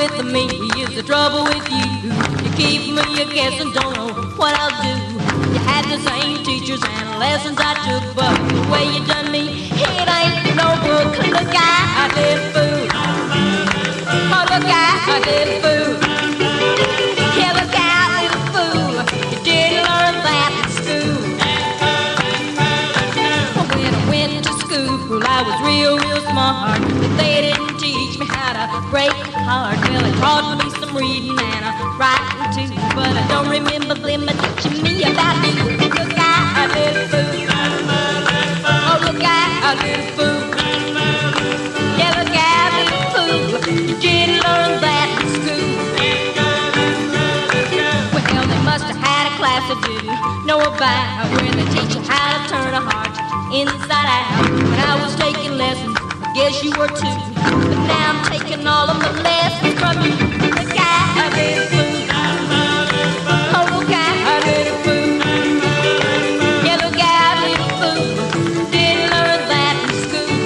with me is the trouble with you. You keep me a guessing, don't know what I'll do. You had the same teachers and lessons I took, but the way you done me, it ain't no book. Look out, little fool. Oh, look out, little fool. Yeah, look out, little fool. You didn't learn that in school. When I went to school, I was real smart, but they didn't teach me how to break heart. Well, they taught me some reading and writing too, but I don't remember them teaching me about you. Look out, little fool. Oh, look out, little fool. Yeah, look out, little fool. You didn't learn that in school. Well, they must have had a class I didn't know about, where they teach you how to turn a heart inside out. When I was taking lessons, guess you were too, but now I'm taking all of my lessons from you. Look out, little fool. Oh, look out, little fool. Yeah, look out, little fool. Didn't learn that in school.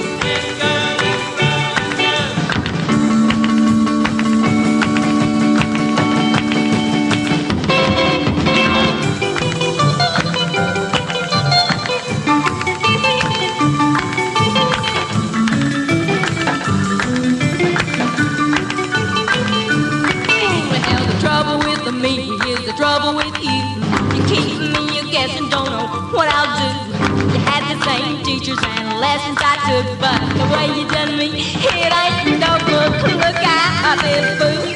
Me is the trouble with you. You keep me guessing, don't know what I'll do. You had the same teachers and lessons I took, but the way you done me, it ain't no book. Look out, little fool.